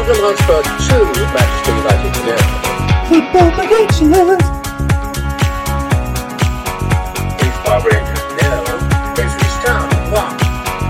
Tottenham Hotspur 2, Manchester United 0. Football predictions. East Barber Rangers 0, Ipswich Town 1.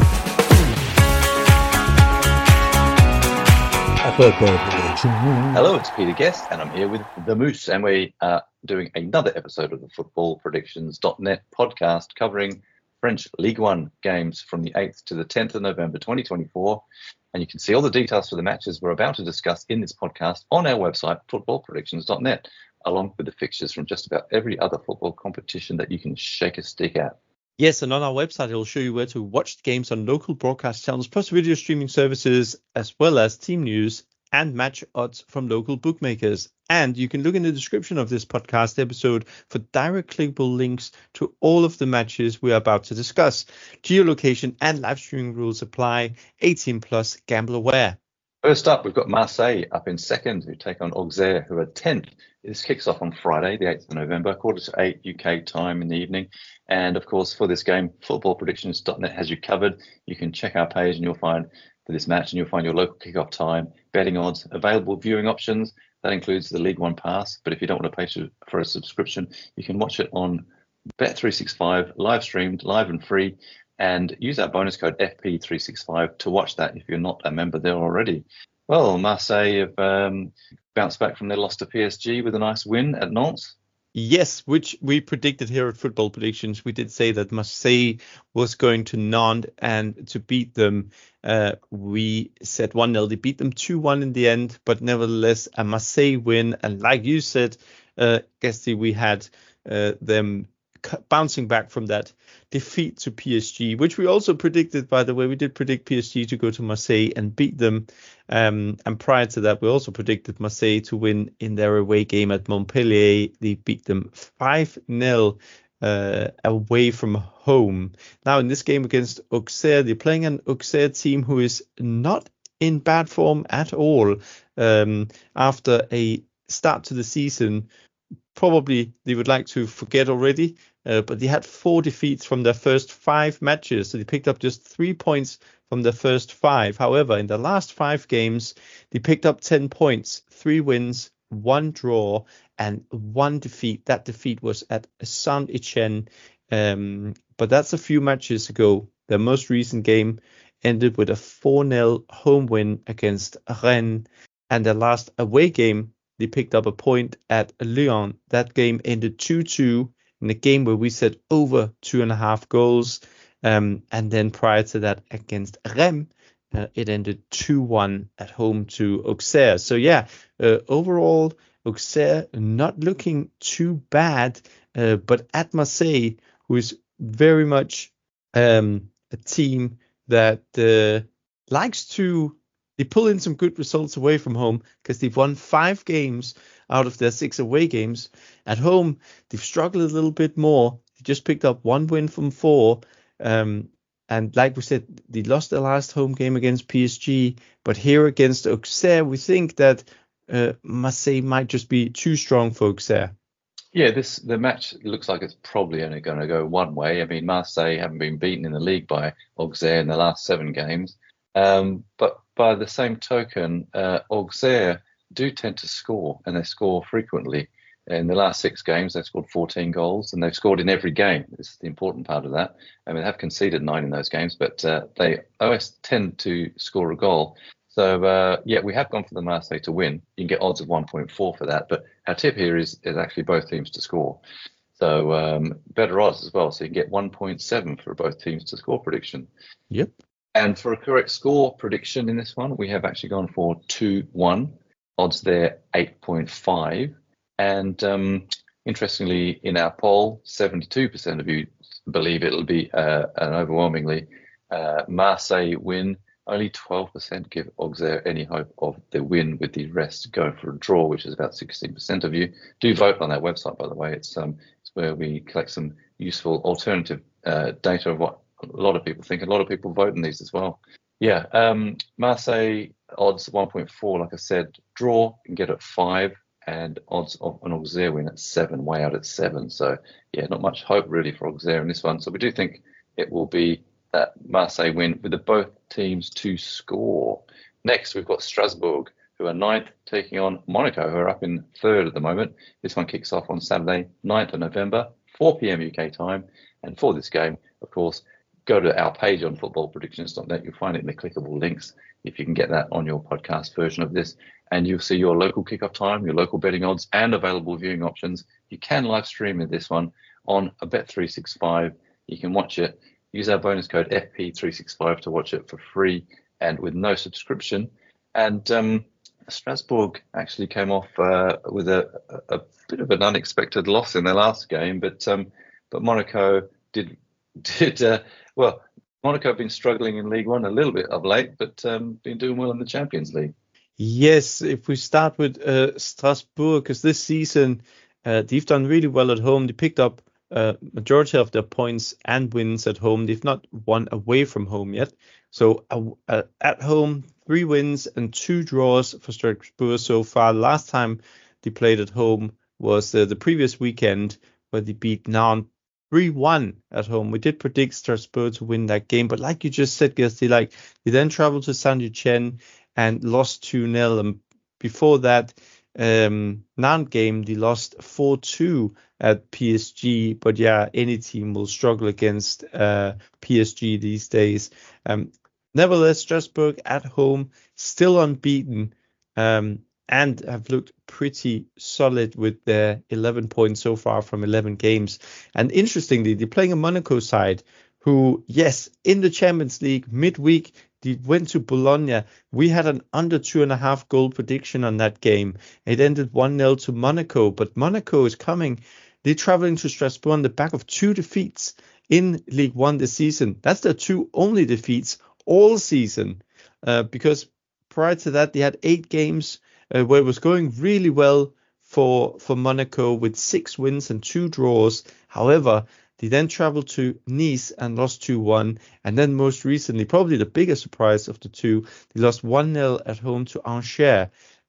Football predictions. Hello, it's Peter Guest, and I'm here with The Moose, and we are doing another episode of the footballpredictions.net podcast covering French Ligue 1 games from the 8th to the 10th of November 2024. And you can see all the details for the matches we're about to discuss in this podcast on our website, footballpredictions.net, along with the fixtures from just about every other football competition that you can shake a stick at. Yes, and on our website, it will show you where to watch the games on local broadcast channels, plus video streaming services, as well as team news and match odds from local bookmakers. And you can look in the description of this podcast episode for direct clickable links to all of the matches we are about to discuss. Geolocation and live streaming rules apply. 18 plus, gamble aware. First up, we've got Marseille up in second, who take on Auxerre, who are 10th. This kicks off on Friday, the 8th of November, 8:15 UK time in the evening. And of course, for this game, footballpredictions.net has you covered. You can check our page and you'll find for this match, and you'll find your local kickoff time, betting odds, available viewing options. That includes the League One pass. But if you don't want to pay for a subscription, you can watch it on Bet365, live streamed, live and free. And use our bonus code FP365 to watch that if you're not a member there already. Well, Marseille have bounced back from their loss to PSG with a nice win at Nantes. Yes, which we predicted here at Football Predictions. We did say that Marseille was going to Nantes and to beat them. We said 1-0. They beat them 2-1 in the end, but nevertheless a Marseille win. And like you said, Guesty, we had them bouncing back from that defeat to PSG, which we also predicted, by the way. We did predict PSG to go to Marseille and beat them. And prior to that, we also predicted Marseille to win in their away game at Montpellier. They beat them 5-0 away from home. Now, in this game against Auxerre, they're playing an Auxerre team who is not in bad form at all. After a start to the season, probably they would like to forget already, but they had 4 defeats from their first 5 matches. So they picked up just 3 points from their first 5. However, in the last 5 games, they picked up 10 points, 3 wins, 1 draw, and 1 defeat. That defeat was at Saint-Etienne, but that's a few matches ago. Their most recent game ended with a 4-0 home win against Rennes, and their last away game, they picked up a point at Lyon. That game ended 2-2 in a game where we said over 2.5 goals. And then prior to that against Rennes, it ended 2-1 at home to Auxerre. So yeah, overall, Auxerre not looking too bad. But at Marseille, who is very much a team that likes to... They pull in some good results away from home because they've won 5 games out of their 6 away games. At home, they've struggled a little bit more. They just picked up 1 win from 4. And like we said, they lost their last home game against PSG. But here against Auxerre, we think that Marseille might just be too strong for Auxerre. Yeah, the match looks like it's probably only going to go one way. I mean, Marseille haven't been beaten in the league by Auxerre in the last 7 games. But by the same token, Auxerre do tend to score, and they score frequently. In the last 6 games, they've scored 14 goals, and they've scored in every game. This is the important part of that. I mean, they have conceded 9 in those games, but they always tend to score a goal. So, yeah, we have gone for the Marseille to win. You can get odds of 1.4 for that, but our tip here is actually both teams to score. So better odds as well. So you can get 1.7 for both teams to score prediction. Yep. And for a correct score prediction in this one, we have actually gone for 2-1. Odds there 8.5. And interestingly, in our poll, 72% of you believe it'll be an overwhelmingly Marseille win. Only 12% give Auxerre any hope of the win, with the rest going for a draw, which is about 16% of you. Do vote on our website, by the way. It's where we collect some useful alternative data of what a lot of people think. A lot of people vote in these as well. Yeah, Marseille odds 1.4, like I said. Draw, you can get at 5, and odds of an Auxerre win at 7, way out at 7. So, yeah, not much hope really for Auxerre in this one. So we do think it will be that Marseille win with both teams to score. Next, we've got Strasbourg, who are ninth, taking on Monaco, who are up in third at the moment. This one kicks off on Saturday, 9th of November, 4 p.m. UK time. And for this game, of course, go to our page on footballpredictions.net. You'll find it in the clickable links if you can get that on your podcast version of this. And you'll see your local kickoff time, your local betting odds, and available viewing options. You can live stream this one on a Bet365. You can watch it. Use our bonus code FP365 to watch it for free and with no subscription. And Strasbourg actually came off with a bit of an unexpected loss in their last game, but Monaco did well. Monaco have been struggling in League One a little bit of late, but been doing well in the Champions League. Yes, if we start with Strasbourg, because this season they've done really well at home. They picked up majority of their points and wins at home. They've not won away from home yet. So at home, 3 wins and 2 draws for Strasbourg so far. Last time they played at home was the previous weekend, where they beat Nantes 3-1 at home. We did predict Strasbourg to win that game, but like you just said, Gersti, they then traveled to Saint-Etienne and lost 2-0. And before that Nantes game, they lost 4-2 at PSG. But yeah, any team will struggle against PSG these days. Nevertheless, Strasbourg at home, still unbeaten, and have looked pretty solid with their 11 points so far from 11 games. And interestingly, they're playing a Monaco side who, yes, in the Champions League midweek, they went to Bologna. We had an under 2.5 goal prediction on that game. It ended 1-0 to Monaco, but Monaco is coming. They're traveling to Strasbourg on the back of 2 defeats in League One this season. That's their 2 only defeats all season, because prior to that, they had 8 games where it was going really well for Monaco with 6 wins and 2 draws. However, they then traveled to Nice and lost 2-1. And then most recently, probably the biggest surprise of the 2, they lost 1-0 at home to Angers.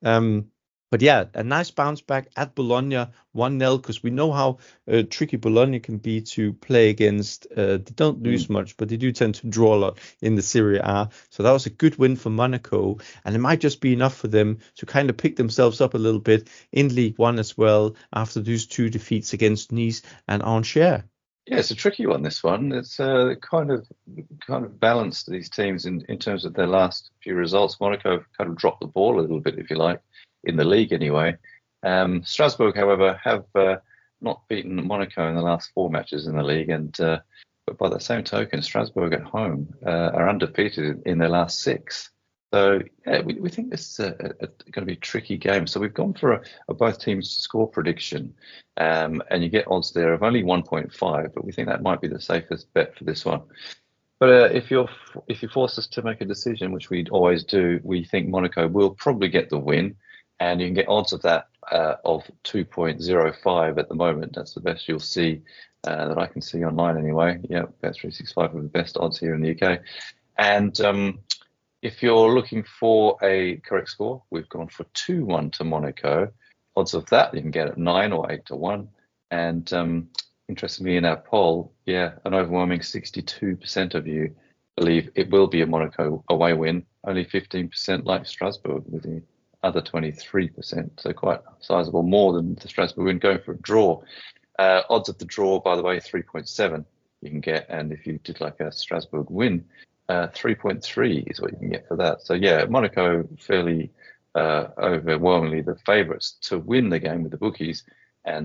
But yeah, a nice bounce back at Bologna, 1-0, because we know how tricky Bologna can be to play against. They don't lose much, but they do tend to draw a lot in the Serie A. So that was a good win for Monaco, and it might just be enough for them to kind of pick themselves up a little bit in League One as well after those 2 defeats against Nice and Angers. Yeah, it's a tricky one, this one. It's kind of balanced these teams in terms of their last few results. Monaco have kind of dropped the ball a little bit, if you like, in the league anyway. Strasbourg, however, have not beaten Monaco in the last 4 matches in the league. And but by the same token, Strasbourg at home are undefeated in their last 6. So yeah, we think this is going to be a tricky game. So we've gone for a both teams to score prediction, and you get odds there of only 1.5. But we think that might be the safest bet for this one. But if you force us to make a decision, which we always do, we think Monaco will probably get the win, and you can get odds of that of 2.05 at the moment. That's the best you'll see that I can see online anyway. Yeah, Bet365 are the best odds here in the UK, and if you're looking for a correct score, we've gone for 2-1 to Monaco. Odds of that you can get at 9 or 8-1. And interestingly, in our poll, yeah, an overwhelming 62% of you believe it will be a Monaco away win. Only 15% like Strasbourg, with the other 23%. So quite sizable, more than the Strasbourg win, going for a draw. Odds of the draw, by the way, 3.7 you can get. And if you did like a Strasbourg win, 3.3 is what you can get for that. So yeah, Monaco fairly overwhelmingly the favourites to win the game with the bookies, and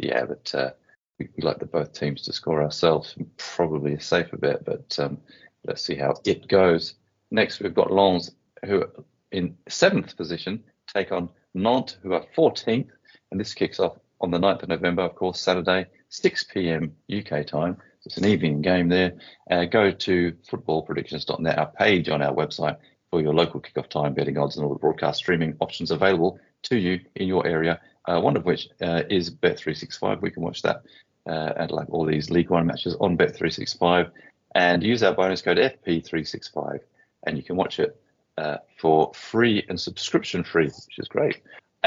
we like the both teams to score ourselves. Probably a safer bet, but let's see how it goes. Next, we've got Lens, who are in 7th position, take on Nantes, who are 14th, and this kicks off on the 9th of November, of course, Saturday, 6 p.m. UK time. It's an evening game there. Go to footballpredictions.net, our page on our website, for your local kickoff time, betting odds, and all the broadcast streaming options available to you in your area, one of which is Bet365. We can watch that and like all these League One matches on Bet365, and use our bonus code FP365, and you can watch it for free and subscription free, which is great.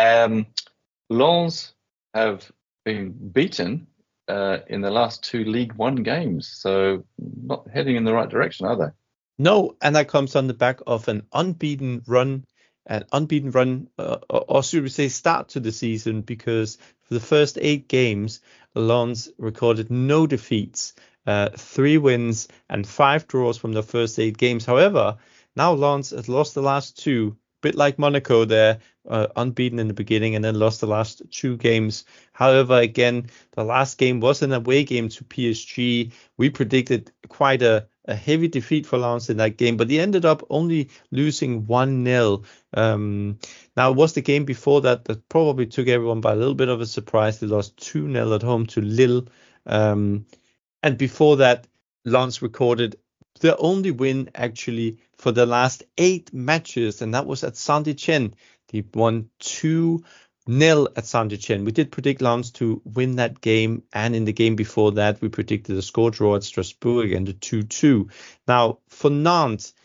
Lens have been beaten in the last 2 League One games, so not heading in the right direction, are they? No, and that comes on the back of an unbeaten run an unbeaten run, or should we say start to the season, because for the first 8 games, Lens recorded no defeats, 3 wins and 5 draws from the first 8 games. However, now Lens has lost the last 2, bit like Monaco there, unbeaten in the beginning and then lost the last 2 games. However, again, the last game was an away game to PSG. We predicted quite a heavy defeat for Lens in that game, but they ended up only losing 1-0. Now, it was the game before that probably took everyone by a little bit of a surprise. They lost 2-0 at home to Lille. And before that, Lens recorded the only win actually for the last 8 matches, and that was at Saint-Etienne. They won 2-0 at Saint-Etienne. We did predict Lens to win that game, and in the game before that, we predicted a score draw at Strasbourg and a 2-2. Now, for Nantes,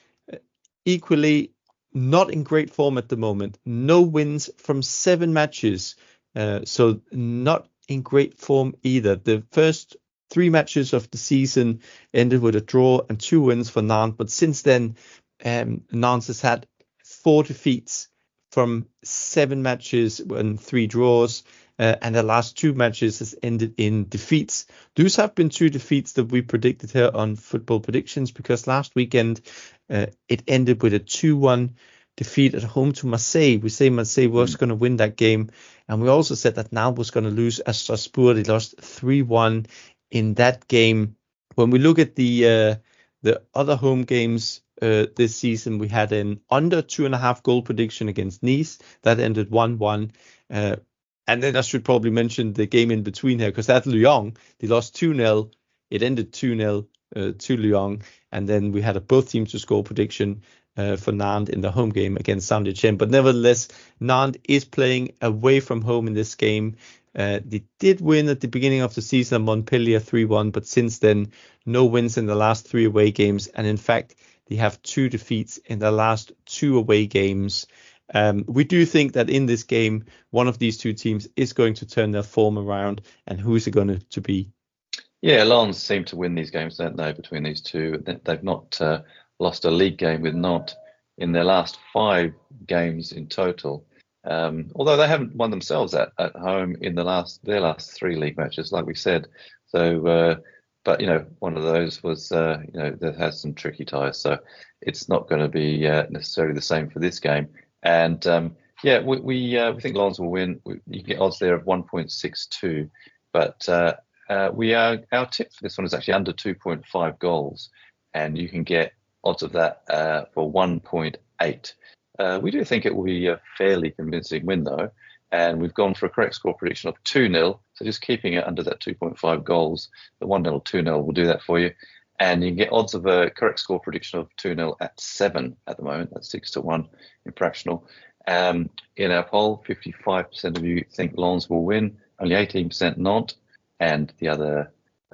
equally not in great form at the moment. No wins from 7 matches, so not in great form either. The first 3 matches of the season ended with a draw and 2 wins for Nantes, but since then, Nantes has had 4 defeats from 7 matches and 3 draws, and the last 2 matches has ended in defeats. Those have been 2 defeats that we predicted here on Football Predictions, because last weekend it ended with a 2-1 defeat at home to Marseille. We say Marseille was going to win that game, and we also said that Nantes was going to lose at Strasbourg. They lost 3-1 in that game. When we look at the other home games this season, we had an under 2.5 goal prediction against Nice that ended 1-1. And then I should probably mention the game in between here, because at Lyon, they lost 2-0. It ended 2-0 to Lyon. And then we had a both teams to score prediction for Nantes in the home game against Saint-Etienne. But nevertheless, Nantes is playing away from home in this game. They did win at the beginning of the season at Montpellier 3-1, but since then, no wins in the last 3 away games. And in fact, they have 2 defeats in the last 2 away games. We do think that in this game, one of these 2 teams is going to turn their form around. And who is it going to be? Yeah, Lens seem to win these games, don't they, between these 2. They've not lost a league game with Nantes in their last 5 games in total. Although they haven't won themselves at home in their last 3 league matches, like we said. So, but one of those was that has some tricky ties. So it's not going to be necessarily the same for this game. And we think Lens will win. You can get odds there of 1.62, but our tip for this one is actually under 2.5 goals, and you can get odds of that for 1.8. We do think it will be a fairly convincing win, though, and we've gone for a correct score prediction of 2-0, so just keeping it under that 2.5 goals. The 1-0 or 2-0 will do that for you, and you can get odds of a correct score prediction of 2-0 at 7 at the moment. That's 6-1 in fractional. In our poll, 55% of you think Lens will win, only 18% Nantes, and the other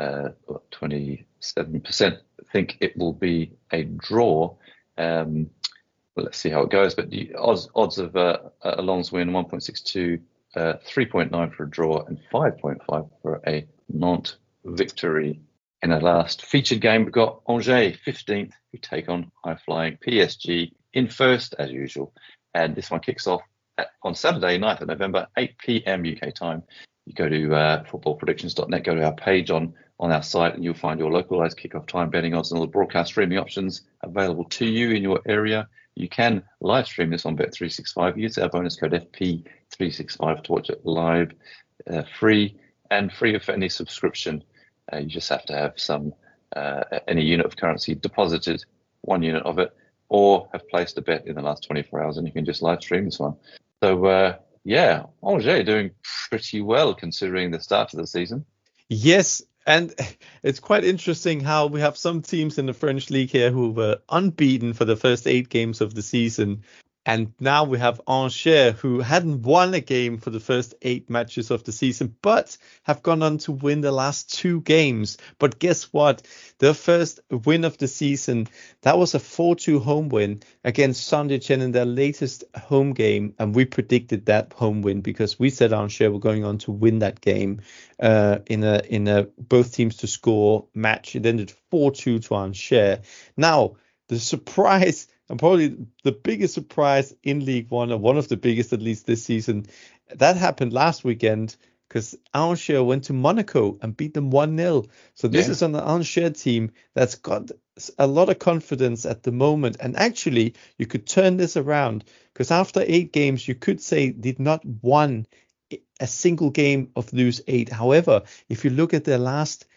27% think it will be a draw. Let's see how it goes. But the odds of a Lens win, 1.62, 3.9 for a draw, and 5.5 for a Nantes victory. In our last featured game, we've got Angers 15th, who take on high-flying PSG in first, as usual. And this one kicks off on Saturday, 9th of November, 8 p.m. UK time. You go to footballpredictions.net, go to our page on our site, and you'll find your localized kickoff time, betting odds, and all the broadcast streaming options available to you in your area. You can live stream this on Bet365. Use our bonus code FP365 to watch it live, free of any subscription. You just have to have any unit of currency deposited, 1 unit of it, or have placed a bet in the last 24 hours, and you can just live stream this one. So, Angers doing pretty well considering the start of the season. Yes, and it's quite interesting how we have some teams in the French league here who were unbeaten for the first 8 games of the season. And now we have Angers, who hadn't won a game for the first 8 matches of the season, but have gone on to win the last 2 games. But guess what? Their first win of the season, that was a 4-2 home win against Saint-Etienne in their latest home game. And we predicted that home win because we said Angers were going on to win that game in a both teams to score match. It ended 4-2 to Angers. Now, the surprise and probably the biggest surprise in League One, or one of the biggest at least this season, that happened last weekend because Angers went to Monaco and beat them 1-0. So this Yeah. is an Angers team that's got a lot of confidence at the moment. And actually, you could turn this around because after 8 games, you could say did not won a single game of those 8. However, if you look at their last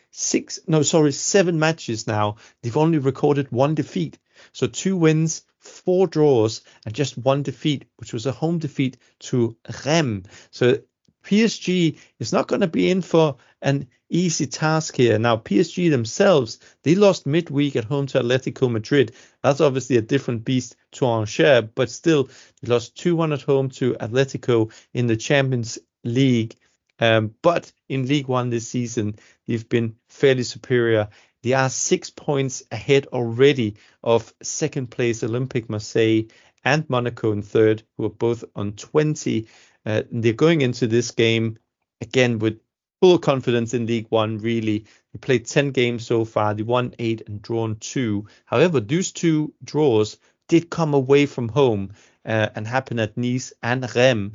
7 matches now, they've only recorded 1 defeat. So 2 wins, 4 draws, and just 1 defeat, which was a home defeat to Rennes. So PSG is not going to be in for an easy task here. Now, PSG themselves, they lost midweek at home to Atletico Madrid. That's obviously a different beast to Angers, but still, they lost 2-1 at home to Atletico in the Champions League. But in League One this season, they've been fairly superior. They are 6 points ahead already of second place Olympique Marseille and Monaco in third, who are both on 20. They're going into this game again with full confidence in League One, really. They played 10 games so far. They won 8 and drawn 2. However, those 2 draws did come away from home and happen at Nice and Rennes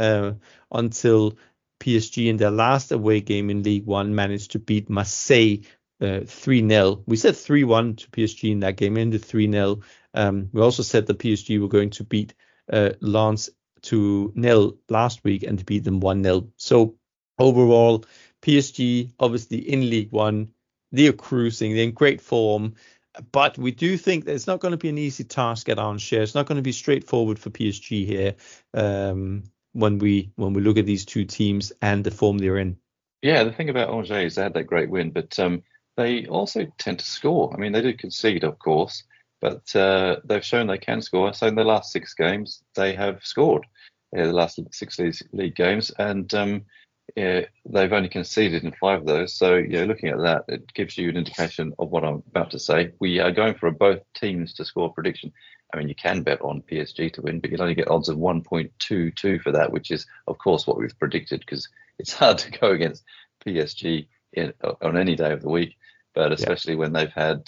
until PSG in their last away game in League One managed to beat Marseille 3-0. We said 3-1 to PSG in that game, ended 3-0. We also said that PSG were going to beat Lens 2-0 last week and beat them 1-0. So overall, PSG obviously in League One, they're cruising, they're in great form. But we do think that it's not going to be an easy task at Angers. It's not going to be straightforward for PSG here when we look at these 2 teams and the form they're in. Yeah, the thing about Angers is they had that great win, but they also tend to score. I mean, they do concede, of course, but they've shown they can score. So in the last 6 games, they have scored. The last 6 league games, and they've only conceded in 5 of those. So, looking at that, it gives you an indication of what I'm about to say. We are going for both teams to score prediction. I mean, you can bet on PSG to win, but you'll only get odds of 1.22 for that, which is, of course, what we've predicted, because it's hard to go against PSG on any day of the week, but especially when they've had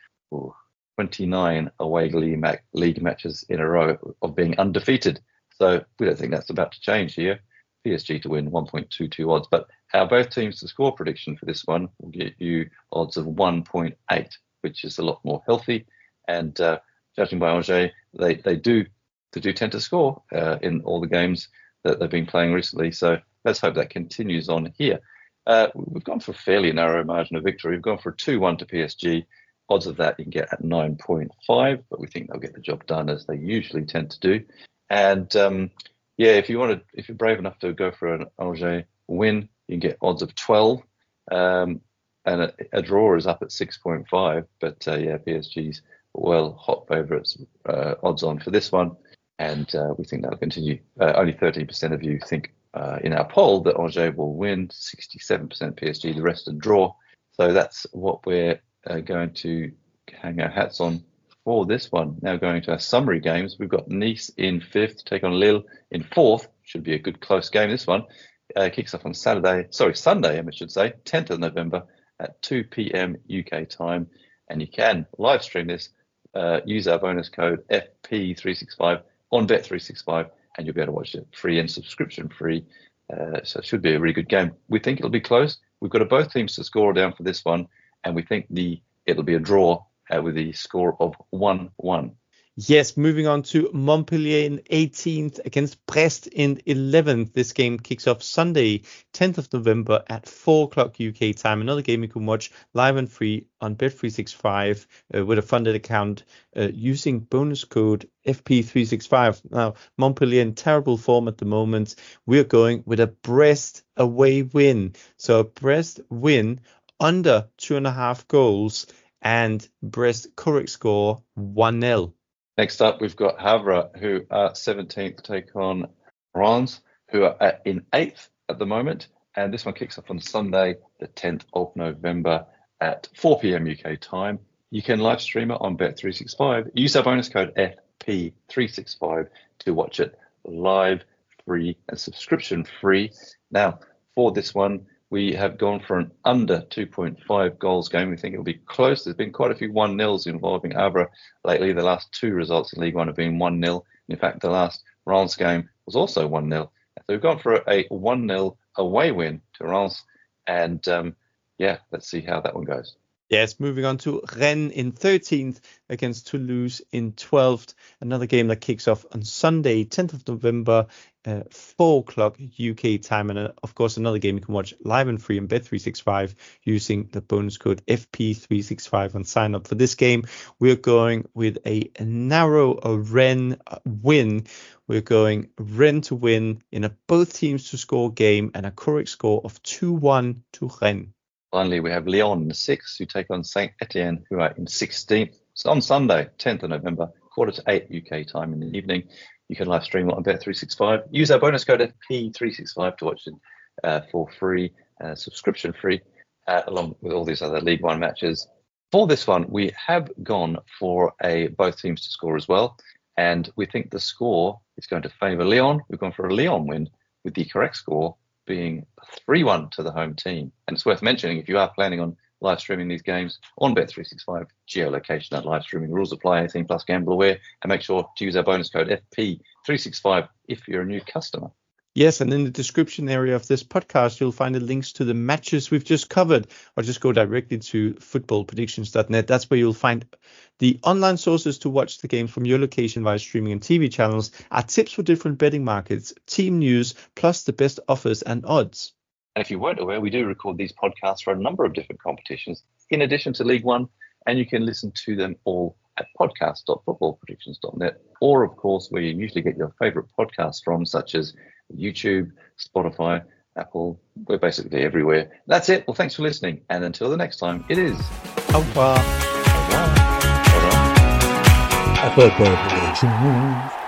29 away league matches in a row of being undefeated. So we don't think that's about to change here. PSG to win 1.22 odds, but our both teams to score prediction for this one will get you odds of 1.8, which is a lot more healthy. And judging by Angers, they do tend to score in all the games that they've been playing recently. So let's hope that continues on here. We've gone for a fairly narrow margin of victory. We've gone for a 2-1 to PSG. Odds of that you can get at 9.5, but we think they'll get the job done as they usually tend to do. And if you're brave enough to go for an Angers win, you can get odds of 12, and a draw is up at 6.5. But PSG's hot favourites odds on for this one, and we think that'll continue. Only 13% of you think in our poll that Angers will win, 67% PSG, the rest a draw. So that's what we're going to hang our hats on for this one. Now going to our summary games, we've got Nice in 5th, take on Lille in 4th. Should be a good close game. This one kicks off on Sunday, 10th of November at 2 p.m. UK time, and you can live stream this. Use our bonus code FP365 on Bet365, and you'll be able to watch it free and subscription free. So it should be a really good game. We think it'll be close. We've got both teams to score down for this one, and we think it'll be a draw with the score of 1-1. Yes, moving on to Montpellier in 18th against Brest in 11th. This game kicks off Sunday, 10th of November at 4 o'clock UK time. Another game you can watch live and free on Bet365 with a funded account using bonus code FP365. Now, Montpellier in terrible form at the moment. We're going with a Brest away win. So a Brest win under 2.5 goals, and Brest correct score 1-0. Next up, we've got Havre, who are 17th, take on Reims, who are in 8th at the moment. And this one kicks off on Sunday, the 10th of November at 4 p.m. UK time. You can live stream it on Bet365. Use our bonus code FP365 to watch it live, free, and subscription free. Now, for this one, We have gone for an under 2.5 goals game. We think it'll be close. There's been quite a few 1-0s involving Havre lately. The last two results in League One have been 1-0. In fact, the last Reims game was also 1-0. So we've gone for a 1-0 away win to Reims. And let's see how that one goes. Yes, moving on to Rennes in 13th against Toulouse in 12th. Another game that kicks off on Sunday, 10th of November, 4 o'clock UK time. And of course, another game you can watch live and free on Bet365 using the bonus code FP365 on sign up for this game. We're going with a narrow Rennes win. We're going Rennes to win in a both teams to score game and a correct score of 2-1 to Rennes. Finally, we have Lyon in the 6th, who take on Saint Etienne, who are in 16th. So on Sunday, 10th of November, 7:45 UK time in the evening. You can live stream it on Bet365. Use our bonus code FP365 to watch it for free, subscription free, along with all these other League One matches. For this one, we have gone for a both teams to score as well. And we think the score is going to favour Lyon. We've gone for a Lyon win with the correct score being 3-1 to the home team. And it's worth mentioning, if you are planning on live streaming these games on Bet365, geolocation and live streaming rules apply, 18 plus gamble aware, and make sure to use our bonus code FP365 if you're a new customer. Yes, and in the description area of this podcast, you'll find the links to the matches we've just covered, or just go directly to footballpredictions.net. That's where you'll find the online sources to watch the games from your location via streaming and TV channels, our tips for different betting markets, team news, plus the best offers and odds. And if you weren't aware, we do record these podcasts for a number of different competitions, in addition to League One, and you can listen to them all at podcast.footballpredictions.net, or of course where you usually get your favorite podcasts from, such as YouTube, Spotify, Apple. We're basically everywhere. That's it. Well, thanks for listening. And until the next time, it is Au revoir. au revoir. Football Predictions.